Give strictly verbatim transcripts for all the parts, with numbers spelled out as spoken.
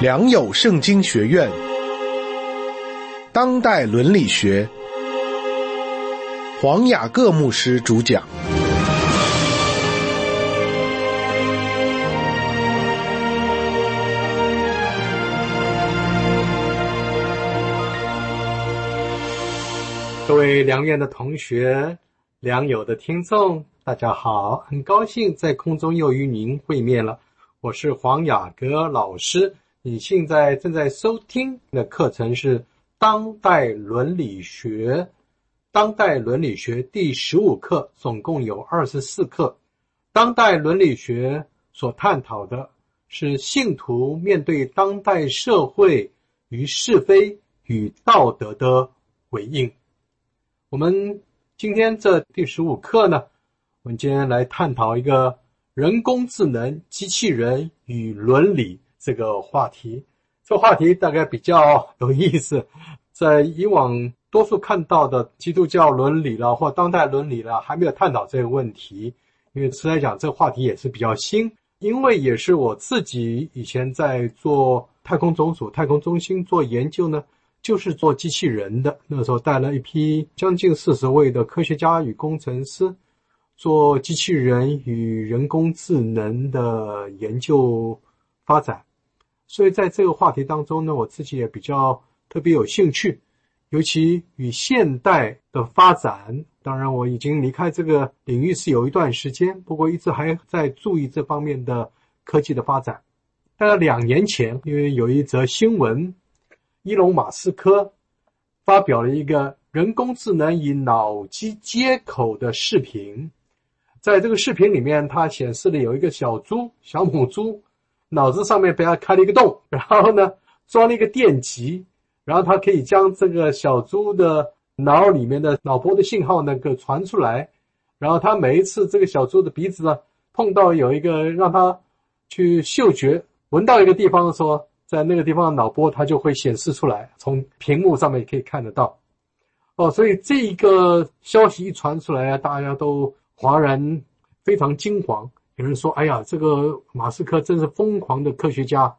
良友圣经学院当代伦理学，黄雅各牧师主讲。 各位良院的同学，良友的听众，大家好，很高兴在空中又与您会面了。我是黄雅各老师，你现在正在收听的课程是当代伦理学，当代伦理学第十五课，总共有二十四课。当代伦理学所探讨的是信徒面对当代社会与是非与道德的回应。我们今天这第十五课呢，我们今天来探讨一个人工智能、机器人与伦理这个话题。这个话题大概比较有意思，在以往多数看到的基督教伦理啦或当代伦理啦，还没有探讨这个问题。因为实在讲，这个话题也是比较新，因为也是我自己以前在做太空总署、太空中心做研究呢，就是做机器人的。那时候带了一批将近四十位的科学家与工程师，做机器人与人工智能的研究发展。所以在这个话题当中呢，我自己也比较特别有兴趣，尤其与现代的发展。当然我已经离开这个领域是有一段时间，不过一直还在注意这方面的科技的发展。大概两年前，因为有一则新闻，伊隆马斯克发表了一个人工智能与脑机接口的视频。在这个视频里面，它显示了有一个小猪，小母猪，脑子上面被它开了一个洞，然后呢装了一个电极，然后它可以将这个小猪的脑里面的脑波的信号呢给传出来，然后它每一次这个小猪的鼻子呢碰到有一个让它去嗅觉闻到一个地方的时候，在那个地方的脑波它就会显示出来，从屏幕上面可以看得到。哦，所以这一个消息一传出来，大家都哗然非常惊惶。有人说，哎呀，这个马斯克真是疯狂的科学家，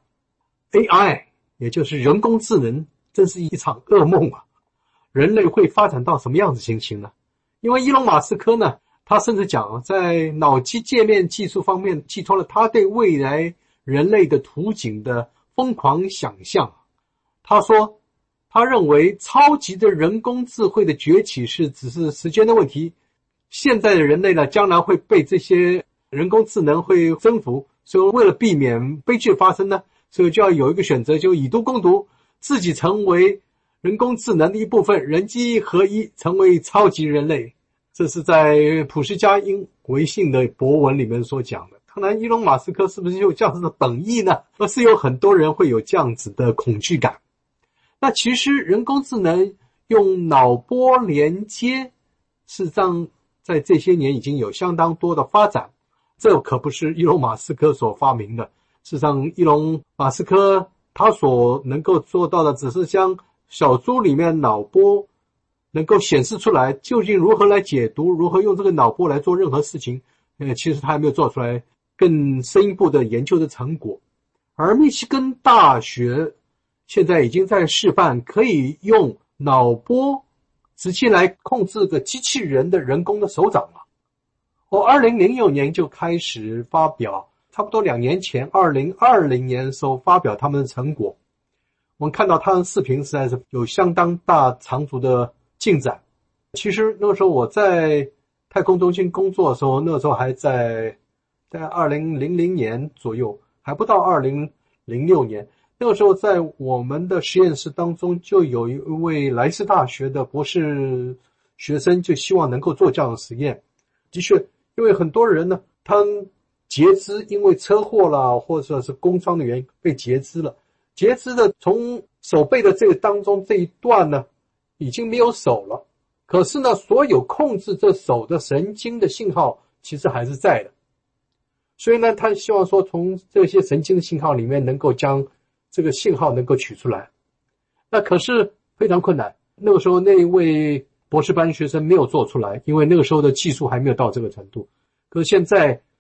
A I 也就是人工智能真是一场噩梦啊！人类会发展到什么样子情形呢？因为伊隆马斯克呢，他甚至讲在脑机界面技术方面寄托了他对未来人类的图景的疯狂想象。他说他认为超级的人工智慧的崛起是只是时间的问题，现在的人类呢将来会被这些人工智能会征服，所以为了避免悲剧发生呢，所以就要有一个选择，就以毒攻毒，自己成为人工智能的一部分，人机合一，成为超级人类。这是在普世加因微信的博文里面所讲的。看来伊隆马斯克是不是有这样子的本意呢？而是有很多人会有这样子的恐惧感。那其实人工智能用脑波连接，事实上在这些年已经有相当多的发展，这可不是伊隆马斯克所发明的。事实上伊隆马斯克他所能够做到的只是将小猪里面脑波能够显示出来，究竟如何来解读，如何用这个脑波来做任何事情，呃，其实他还没有做出来更深一步的研究的成果。而密西根大学现在已经在示范可以用脑波直接来控制个机器人的人工的手掌了。我二零零六年就开始发表，差不多两年前二零二零年的时候发表他们的成果。我们看到他的视频实在是有相当大长足的进展。其实那个时候我在太空中心工作的时候，那个时候还在在二零零零年左右，还不到二零零六年。那个时候在我们的实验室当中就有一位莱斯大学的博士学生就希望能够做这样的实验。的确，因为很多人呢他截肢，因为车祸啦或者是工伤的原因被截肢了，截肢的从手背的这个当中这一段呢已经没有手了，可是呢所有控制这手的神经的信号其实还是在的。所以呢他希望说从这些神经的信号里面能够将这个信号能够取出来。那可是非常困难，那个时候那一位博士班学生没有做出来，因为那个时候的技术还没有到这个程度。可是现在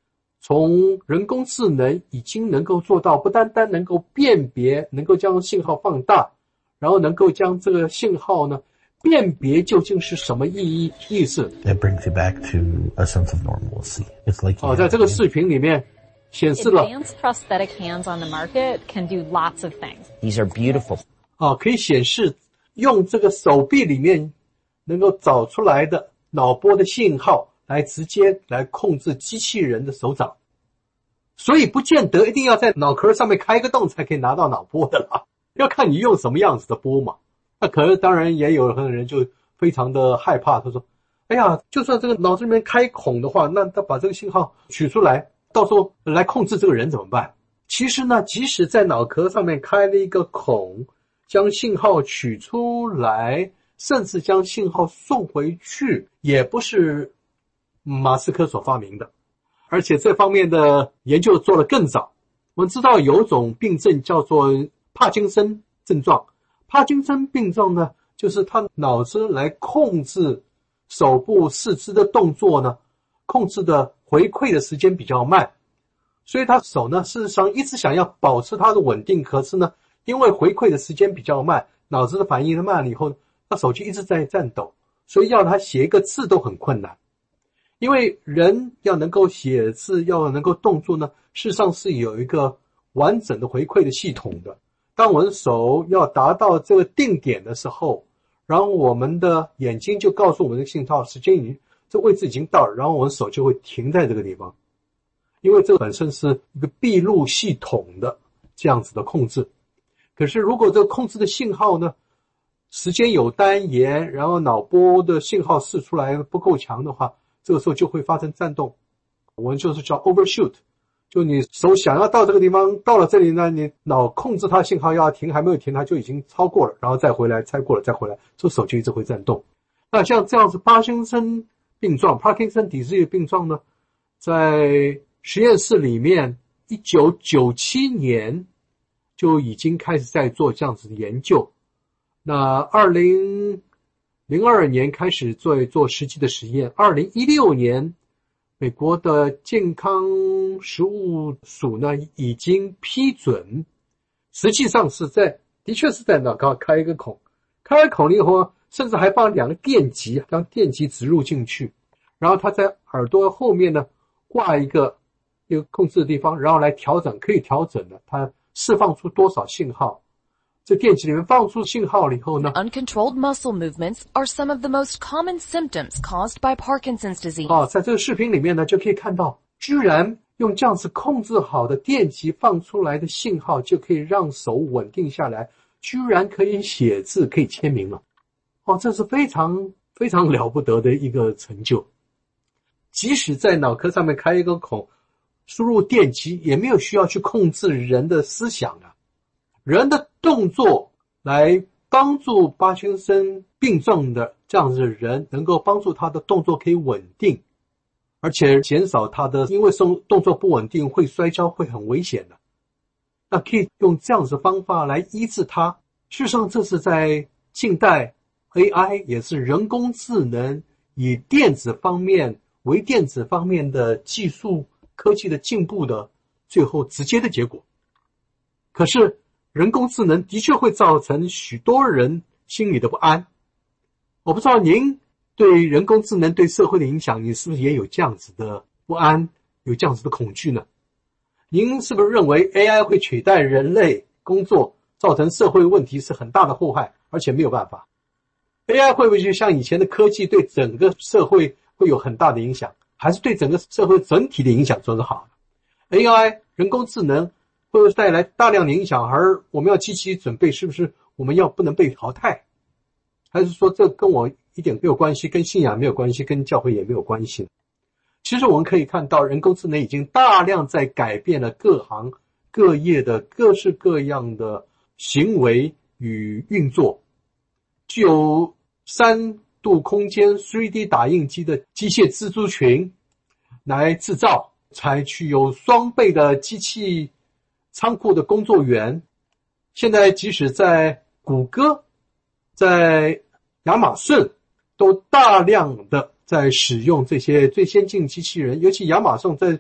从人工智能已经能够做到不单单能够辨别，能够将信号放大，然后能够将这个信号呢辨别究竟是什么意义意思。 It brings you back to a sense of normalcy. It's like 哦，在这个视频里面显示了 Advanced prosthetic hands on the market can do lots of things. These are beautiful. 啊，可以显示用这个手臂里面能够找出来的脑波的信号来直接来控制机器人的手掌，所以不见得一定要在脑壳上面开个洞才可以拿到脑波的啦，要看你用什么样子的波嘛。那可是当然也有的人就非常的害怕，他说哎呀，就算这个脑子里面开孔的话，那他把这个信号取出来，到时候来控制这个人怎么办？其实呢，即使在脑壳上面开了一个孔，将信号取出来，甚至将信号送回去，也不是马斯克所发明的。而且这方面的研究做得更早。我们知道有种病症叫做帕金森症状，帕金森病症呢，就是他脑子来控制手部四肢的动作呢，控制的回馈的时间比较慢，所以他手呢事实上一直想要保持它的稳定，可是呢因为回馈的时间比较慢，脑子的反应慢了以后，他手就一直在颤抖，所以要他写一个字都很困难。因为人要能够写字，要能够动作呢，事实上是有一个完整的回馈的系统的。当我们手要达到这个定点的时候，然后我们的眼睛就告诉我们的信号时间已经这位置已经到了，然后我们手就会停在这个地方。因为这本身是一个闭路系统的这样子的控制。可是如果这个控制的信号呢，时间有单延，然后脑波的信号释出来不够强的话，这个时候就会发生颤动，我们就是叫 overshoot， 就你手想要到这个地方，到了这里呢，你脑控制它信号要停，还没有停，它就已经超过了，然后再回来，超过了再回来，这手就一直会颤动。那像这样子帕金森病状 Parkinson disease 病状呢，在实验室里面一九九七年就已经开始在做这样子的研究，那二零零二年开始做做实际的实验，二零一六年美国的健康食物署呢已经批准，实际上是在的确是在脑壳开一个孔，开了孔了以后，甚至还放两个电极，将电极植入进去，然后它在耳朵后面呢挂一个一个控制的地方，然后来调整，可以调整的，它释放出多少信号。这电极里面放出信号了以后呢 Uncontrolled muscle movements are some of the most common symptoms caused by Parkinson's disease. 哦，在这个视频里面呢就可以看到，居然用这样子控制好的电极放出来的信号就可以让手稳定下来，居然可以写字，可以签名了。哦，这是非常非常了不得的一个成就。即使在脑壳上面开一个孔，输入电极也没有需要去控制人的思想啊。人的动作来帮助帕金森病症的这样子的人，能够帮助他的动作可以稳定，而且减少他的因为动作不稳定会摔跤，会很危险的。那可以用这样子的方法来医治他。事实上这是在近代 A I 也是人工智能以电子方面微电子方面的技术科技的进步的最后直接的结果。可是人工智能的确会造成许多人心里的不安。我不知道您对人工智能对社会的影响，你是不是也有这样子的不安，有这样子的恐惧呢？您是不是认为 A I 会取代人类工作，造成社会问题是很大的祸害，而且没有办法？ A I 会不会就像以前的科技对整个社会会有很大的影响，还是对整个社会整体的影响做得好？ A I 人工智能会不会带来大量的影响，而我们要积极准备，是不是我们要不能被淘汰？还是说这跟我一点没有关系，跟信仰没有关系，跟教会也没有关系？其实我们可以看到，人工智能已经大量在改变了各行各业的各式各样的行为与运作。具有三度空间 三 D 打印机的机械蜘蛛群来制造，才具有双倍的机器仓库的工作员。现在即使在谷歌，在亚马逊都大量的在使用这些最先进机器人，尤其亚马逊在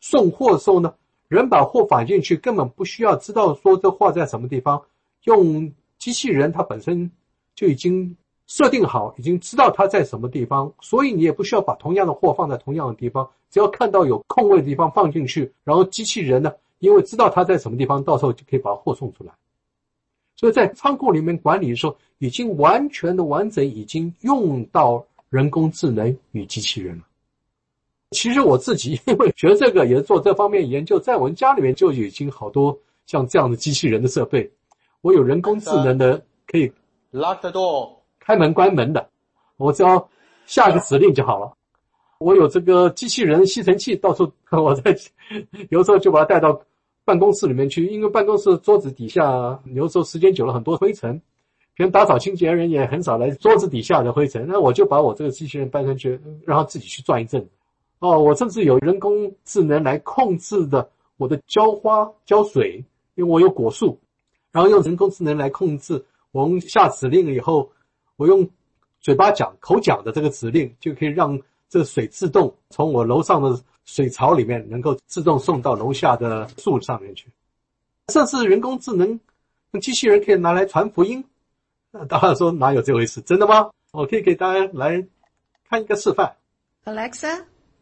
送货的时候呢，人把货放进去，根本不需要知道说这货在什么地方，用机器人它本身就已经设定好，已经知道它在什么地方，所以你也不需要把同样的货放在同样的地方，只要看到有空位的地方放进去，然后机器人呢，因为知道它在什么地方，到时候就可以把货送出来。所以在仓库里面管理的时候，已经完全的完整，已经用到人工智能与机器人了。其实我自己因为学这个也是做这方面研究，在我们家里面就已经好多像这样的机器人的设备，我有人工智能的可以 Lock the door 开门关门的，我只要下个指令就好了。我有这个机器人吸尘器，到处我在有时候就把它带到办公室里面去，因为办公室桌子底下有时候时间久了很多灰尘，别人打扫清洁人也很少来桌子底下的灰尘，那我就把我这个机器人搬上去，让它自己去转一阵。哦，我甚至有人工智能来控制的我的浇花浇水，因为我有果树，然后用人工智能来控制，我们下指令以后，我用嘴巴讲口讲的这个指令，就可以让这个水自动从我楼上的水槽里面能够自动送到楼下的树上面去。甚至人工智能用机器人可以拿来传福音，大家说哪有这回事？真的吗？我可以给大家来看一个示范。 Alexa,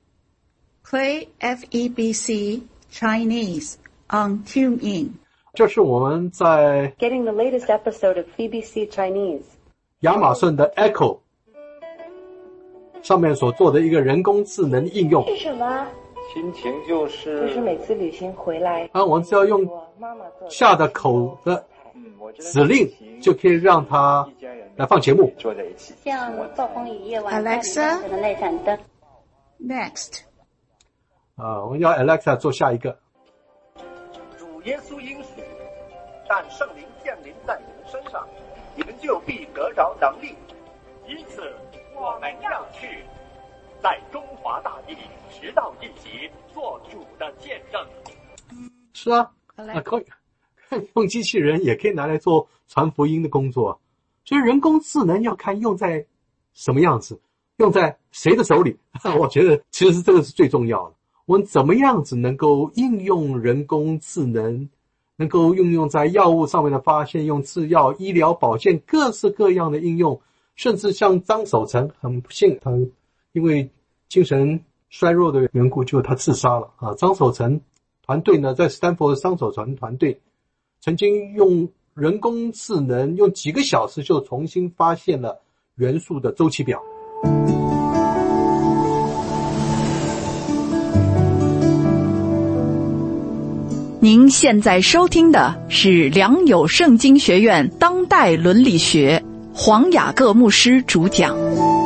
play F E B C Chinese on TuneIn. 这是我们在 Getting the latest episode of B B C Chinese. 亚马逊的 Echo 上面所做的一个人工智能应用。 是什么？ 心情就是就是每次旅行回来啊，我们只要用下的口的指令，就可以让它来放节目。 坐在一起， 像暴风雨夜晚 Alexa 的那盏灯。 Next. 啊，我们要 Alexa 做下一个。 主耶稣应许，但圣灵降临在你们身上，你们就必得着能力。因此，我们要去，在中华大地直到地极做主的见证。 是啊，啊可以用机器人也可以拿来做传福音的工作。所以人工智能要看用在什么样子，用在谁的手里。我觉得其实这个是最重要的。我们怎么样子能够应用人工智能，能够应用在药物上面的发现，用制药、医疗保健各式各样的应用，甚至像张守成，很不幸他因为精神衰弱的缘故，就他自杀了啊。张守成团队呢，在斯坦福的张守成团队曾经用人工智能用几个小时就重新发现了元素的周期表。 您现在收听的是良友圣经学院当代伦理学，黄雅各牧师主讲。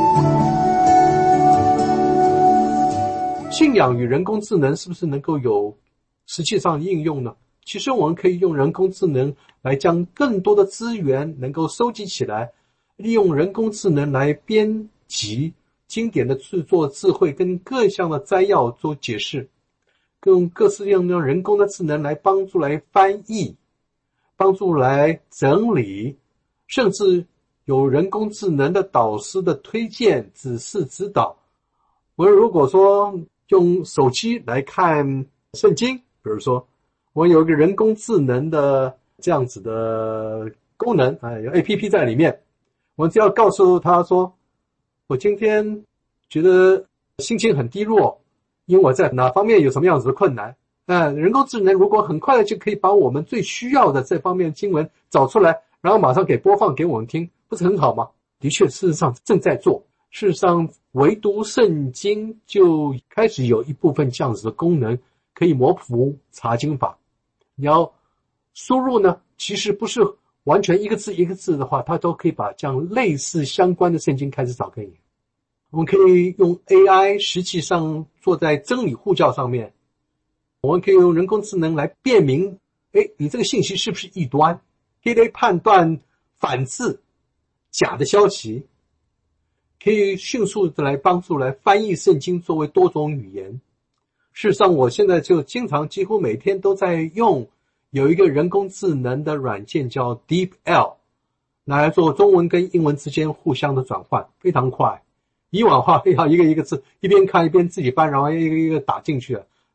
信仰与人工智能是不是能够有实际上的应用呢？其实我们可以用人工智能来将更多的资源能够收集起来，利用人工智能来编辑经典的制作智慧跟各项的摘要做解释，用各式各样的人工的智能来帮助来翻译，帮助来整理，甚至有人工智能的导师的推荐、指示、指导。我们如果说用手机来看圣经，比如说我有一个人工智能的这样子的功能啊，有 A P P 在里面，我只要告诉他说，我今天觉得心情很低落，因为我在哪方面有什么样子的困难，呃，人工智能如果很快的就可以把我们最需要的这方面经文找出来，然后马上给播放给我们听，不是很好吗？的确，事实上正在做。事实上，唯独圣经就开始有一部分这样子的功能，可以模符查经法。你要输入呢，其实不是完全一个字一个字的话，它都可以把这样类似相关的圣经开始找给你。我们可以用 A I 实际上做在真理护教上面，我们可以用人工智能来辨明，诶，你这个信息是不是异端，可以来判断反制假的消息，可以迅速的来帮助来翻译圣经作为多种语言。事实上我现在就经常几乎每天都在用有一个人工智能的软件叫 DeepL 来做中文跟英文之间互相的转换，非常快。以往的话要一个一个字一边看一边自己搬，然后一个一个打进去了，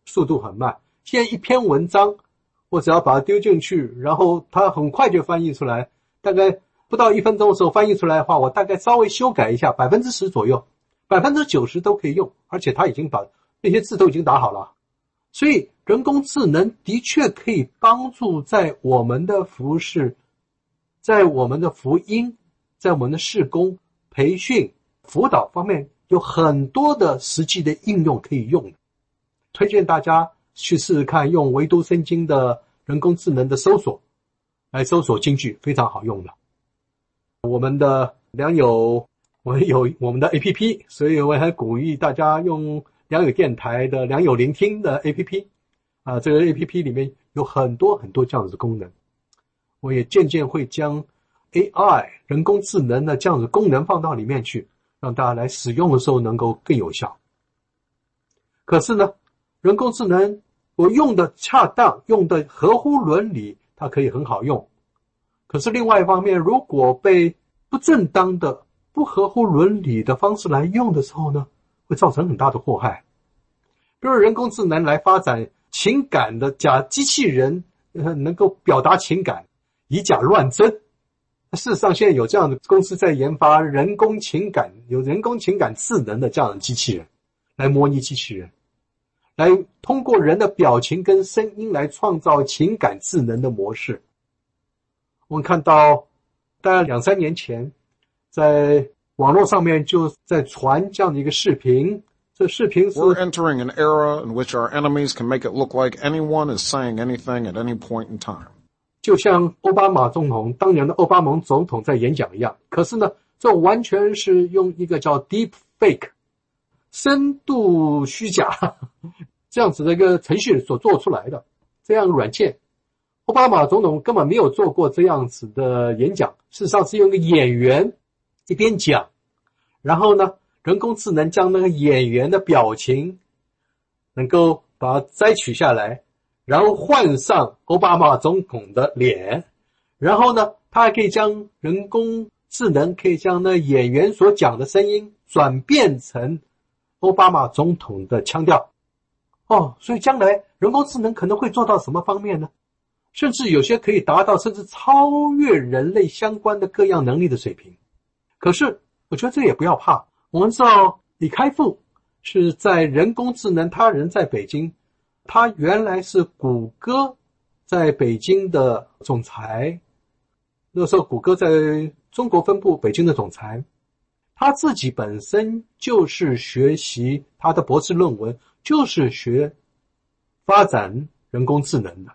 速度很慢。现在一篇文章我只要把它丢进去，然后它很快就翻译出来，大概不到一分钟的时候翻译出来的话，我大概稍微修改一下 百分之十 左右， 百分之九十 都可以用，而且它已经把那些字都已经打好了。所以人工智能的确可以帮助在我们的服事，在我们的福音，在我们的事工、培训、辅导方面有很多的实际的应用可以用的。推荐大家去试试看用唯读圣经的人工智能的搜索来搜索经句，非常好用的。我们的良友，我们有我们的 A P P， 所以我还鼓励大家用良友电台的良友聆听的 A P P 啊，这个 A P P 里面有很多很多这样子的功能。我也渐渐会将 A I 人工智能的这样子功能放到里面去，让大家来使用的时候能够更有效。可是呢，人工智能我用的恰当，用的合乎伦理，它可以很好用。可是另外一方面，如果被不正当的、不合乎伦理的方式来用的时候呢，会造成很大的祸害。比如人工智能来发展情感的假机器人，呃，能够表达情感，以假乱真。事实上现在有这样的公司在研发人工情感，有人工情感智能的这样的机器人，来模拟机器人，来通过人的表情跟声音来创造情感智能的模式。我们看到大概两三年前在网络上面就在传这样的一个视频，这视频是 We're entering an era in which our enemies can make it look like anyone is saying anything at any point in time. 就像奥巴马总统当年的奥巴马总统在演讲一样，可是呢，这完全是用一个叫 deep fake 深度虚假这样子的一个程序所做出来的这样软件。奥巴马总统根本没有做过这样子的演讲，事实上是用一个演员一边讲，然后呢人工智能将那个演员的表情能够把它摘取下来，然后换上奥巴马总统的脸，然后呢他还可以将人工智能可以将那演员所讲的声音转变成奥巴马总统的腔调。哦，所以将来人工智能可能会做到什么方面呢？甚至有些可以达到甚至超越人类相关的各样能力的水平。可是我觉得这也不要怕，我们知道李开复是在人工智能他人在北京，他原来是谷歌在北京的总裁，那时候谷歌在中国分部北京的总裁，他自己本身就是学习他的博士论文就是学发展人工智能的。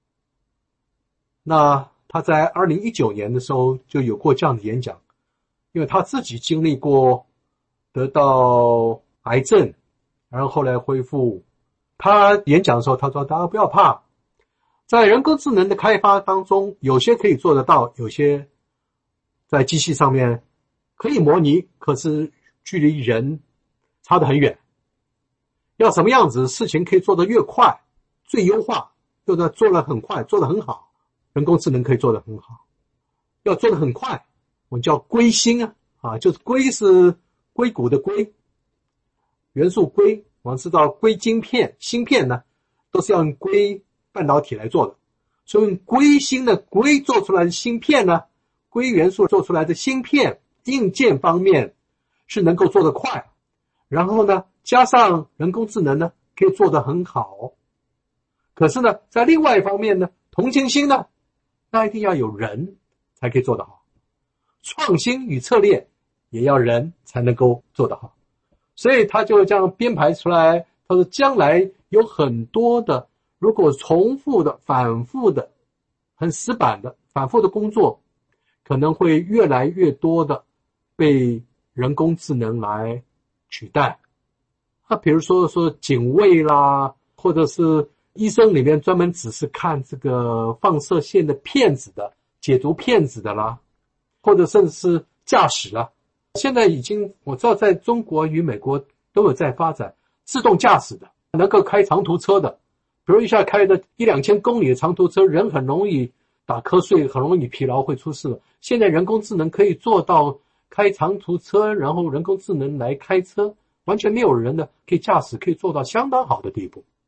那他在二零一九年的时候就有过这样的演讲，因为他自己经历过得到癌症，然后后来恢复。他演讲的时候他说大家不要怕，在人工智能的开发当中，有些可以做得到，有些在机器上面可以模拟，可是距离人差得很远。要什么样子事情可以做得越快，最优化，做得做得很快，做得很好，人工智能可以做得很好。要做得很快，我们叫硅芯啊，啊，就是硅是硅谷的硅，元素硅，我们知道硅晶片、芯片呢，都是要用硅半导体来做的，所以用硅芯的硅做出来的芯片呢，硅元素做出来的芯片，硬件方面是能够做得快，然后呢，加上人工智能呢，可以做得很好。可是呢，在另外一方面呢，同情心呢，那一定要有人才可以做得好，创新与策略也要人才能够做得好。所以他就这样编排出来，他说将来有很多的如果重复的反复的很死板的反复的工作可能会越来越多的被人工智能来取代。那比如说说警卫啦，或者是医生里面专门只是看这个放射线的片子的解读片子的啦，或者甚至是驾驶啦，现在已经我知道在中国与美国都有在发展自动驾驶的，能够开长途车的，比如一下开的一两千公里的长途车，人很容易打瞌睡，很容易疲劳会出事。现在人工智能可以做到开长途车，然后人工智能来开车，完全没有人的可以驾驶，可以做到相当好的地步。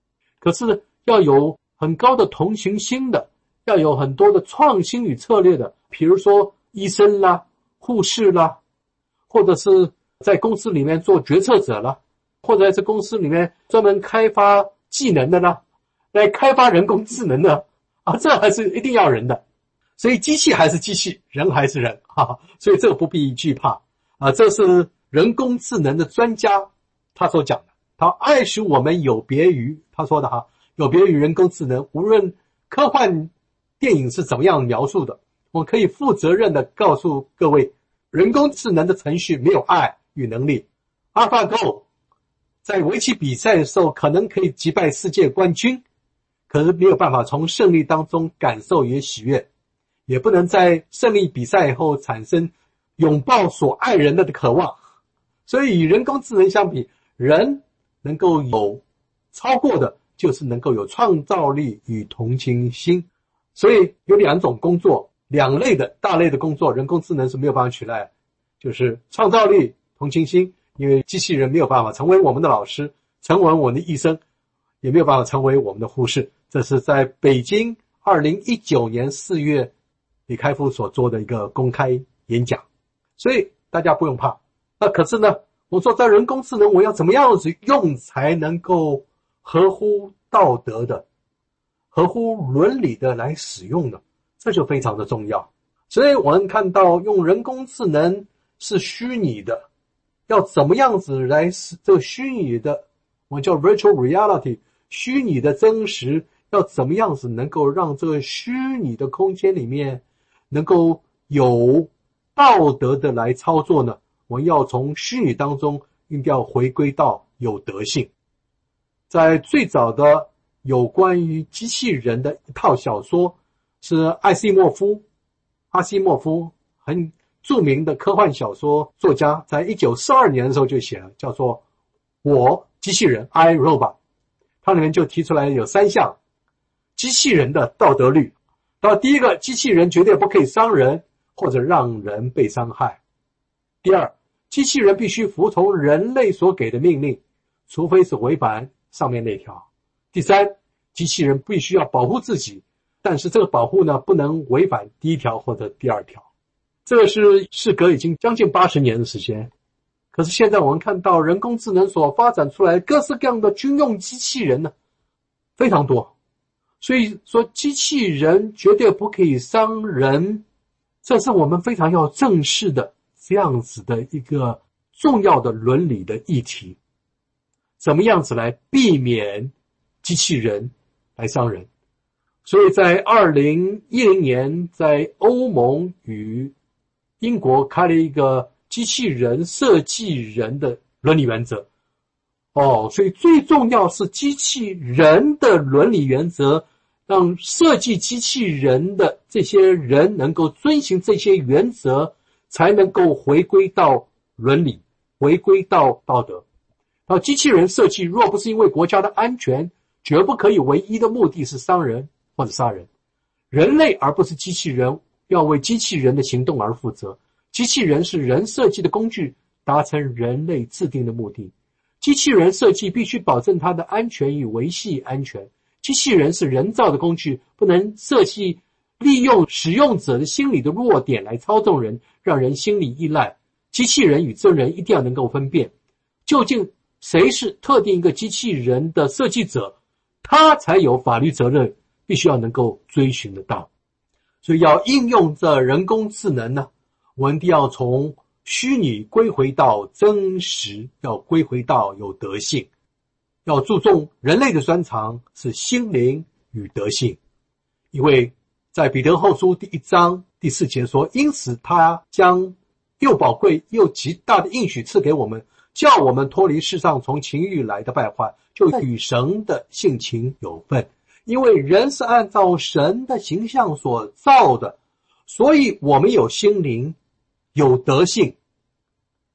可是要有很高的同情心的，要有很多的创新与策略的，比如说医生啦、护士啦，或者是在公司里面做决策者啦，或者在公司里面专门开发技能的啦，来开发人工智能的啊，这还是一定要人的。所以机器还是机器，人还是人啊，所以这个不必惧怕啊。这是人工智能的专家他所讲的，他爱使我们有别于他说的哈，有别于人工智能。无论科幻电影是怎么样描述的，我可以负责任的告诉各位，人工智能的程序没有爱与能力。AlphaGo 在围棋比赛的时候可能可以击败世界冠军，可是没有办法从胜利当中感受与喜悦，也不能在胜利比赛后产生拥抱所爱人的渴望。所以与人工智能相比，人能够有超过的就是能够有创造力与同情心。所以有两种工作，两类的大类的工作，人工智能是没有办法取代，就是创造力、同情心。因为机器人没有办法成为我们的老师，成为我们的医生，也没有办法成为我们的护士。这是在北京二零一九年四月李开复所做的一个公开演讲，所以大家不用怕。那可是呢，我说在人工智能我要怎么样子用才能够合乎道德的、合乎伦理的来使用呢？这就非常的重要。所以我们看到用人工智能是虚拟的，要怎么样子来使这个虚拟的，我们叫 virtual reality， 虚拟的真实，要怎么样子能够让这个虚拟的空间里面能够有道德的来操作呢？我们要从虚拟当中一定要回归到有德性。在最早的有关于机器人的一套小说，是艾西莫夫，阿西莫夫很著名的科幻小说作家，在一九四二年的时候就写了，叫做我机器人 I Robot。 它里面就提出来有三项机器人的道德律。到第一个，机器人绝对不可以伤人或者让人被伤害。第二，机器人必须服从人类所给的命令，除非是违反上面那条。第三，机器人必须要保护自己，但是这个保护呢，不能违反第一条或者第二条。这个是事隔已经将近八十年的时间，可是现在我们看到人工智能所发展出来各式各样的军用机器人呢，非常多。所以说机器人绝对不可以伤人，这是我们非常要正视的这样子的一个重要的伦理的议题。怎么样子来避免机器人来伤人？所以在二零一零年，在欧盟与英国开了一个机器人设计人的伦理原则。哦，所以最重要是机器人的伦理原则，让设计机器人的这些人能够遵循这些原则，才能够回归到伦理，回归到道德。然后机器人设计若不是因为国家的安全，绝不可以唯一的目的是伤人或者杀人。人类而不是机器人要为机器人的行动而负责，机器人是人设计的工具，达成人类制定的目的。机器人设计必须保证它的安全与维系安全。机器人是人造的工具，不能设计利用使用者的心理的弱点来操纵人，让人心理依赖。机器人与真人一定要能够分辨，究竟谁是特定一个机器人的设计者，他才有法律责任，必须要能够追寻得到。所以要应用这人工智能呢，我们一定要从虚拟归回到真实，要归回到有德性。要注重人类的专长是心灵与德性，因为在彼得后书第一章第四节说，因此他将又宝贵又极大的应许赐给我们，叫我们脱离世上从情欲来的败坏，就与神的性情有份。因为人是按照神的形象所造的，所以我们有心灵，有德性，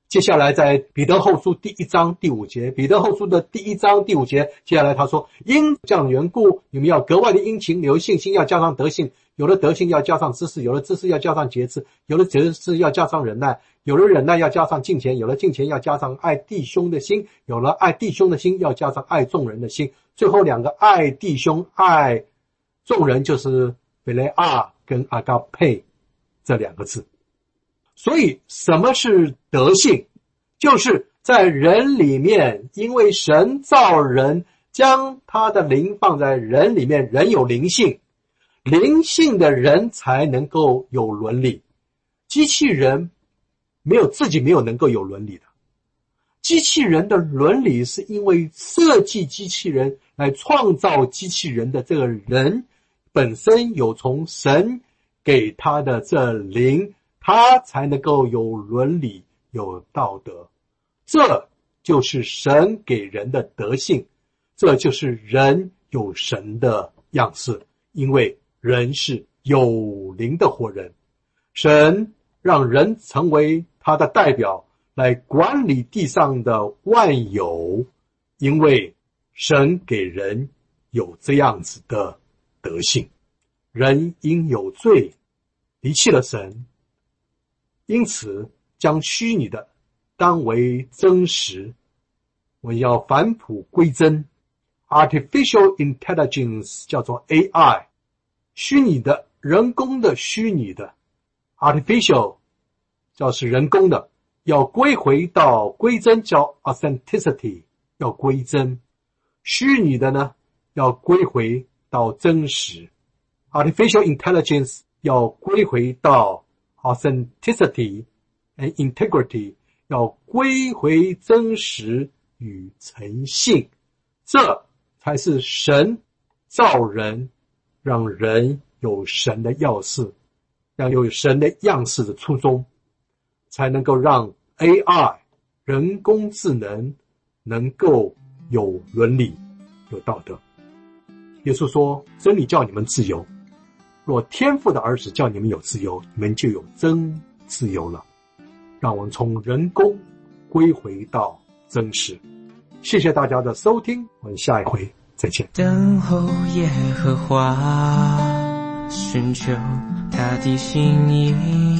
接下来在彼得后书第一章第五节，彼得后书的第一章第五节，接下来他说，因这样的缘故，你们要格外的殷勤，有了信心要加上德性，有了德性要加上知识，有了知识要加上节制，有了节制要加上忍耐，有了忍耐要加上敬虔，有了敬虔要加上爱弟兄的心，有了爱弟兄的心要加上爱众人的心。最后两个爱弟兄爱众人就是菲雷阿跟阿嘎佩这两个字。所以什么是德性？就是在人里面，因为神造人，将他的灵放在人里面，人有灵性，灵性的人才能够有伦理。机器人没有自己没有能够有伦理的，机器人的伦理是因为设计机器人来创造机器人的这个人本身有从神给他的这灵，他才能够有伦理有道德。这就是神给人的德性，这就是人有神的样式，因为人是有灵的活人，神让人成为他的代表来管理地上的万有，因为神给人有这样子的德性。人因有罪离弃了神，因此将虚拟的当为真实，我们要返璞归真。 Artificial Intelligence 叫做 A I， 虚拟的人工的虚拟的 Artificial 叫是人工的，要归回到归真叫 Authenticity， 要归真。虚拟的呢要归回到真实。 Artificial Intelligence 要归回到 Authenticity and Integrity， 要归回真实与诚信，这才是神造人，让人有神的样式，让有神的样式的初衷，才能够让 A I 人工智能能够有伦理有道德。耶稣说，真理叫你们自由，若天父的儿子叫你们有自由，你们就有真自由了。让我们从人工归回到真实。谢谢大家的收听，我们下一回再见。 等候耶和华，寻求他的心意，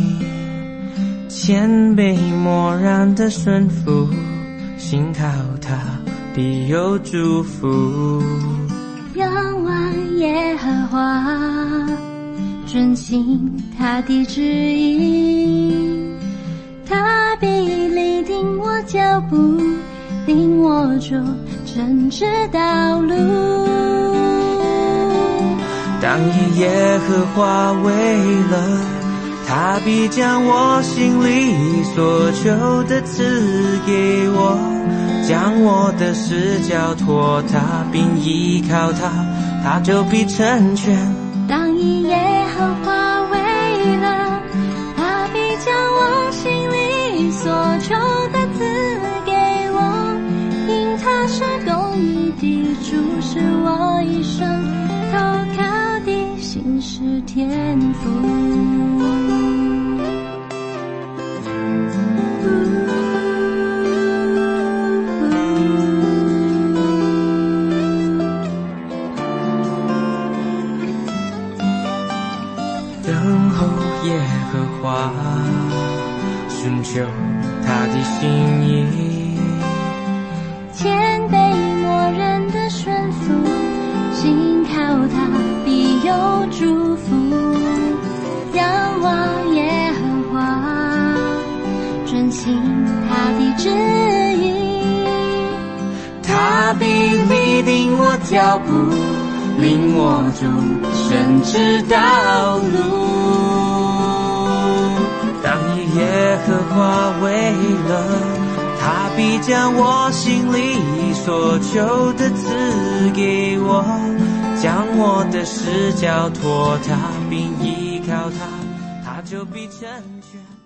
谦卑默然的顺服，信靠他必有祝福。 仰望耶和华，遵行他的旨意，他必立定我脚步，领我走正直道路。 当以耶和华为乐，他必将我心里所求的赐给我，将我的事交托他，并依靠他，他就必成全。 当以耶和华为乐，他必将我心里所求的赐给我，因他是公义的主，是我一生投靠的心是天父。 等候耶和华，寻求他的心意， 谦卑默认的顺服，信靠他必有祝福。仰望耶和华，遵行他的旨意， 他必立定我脚步，领我走神之道路。当以耶和华为乐，他必将我心里所求的赐给我，将我的事交托他，并依靠他，他就必成全。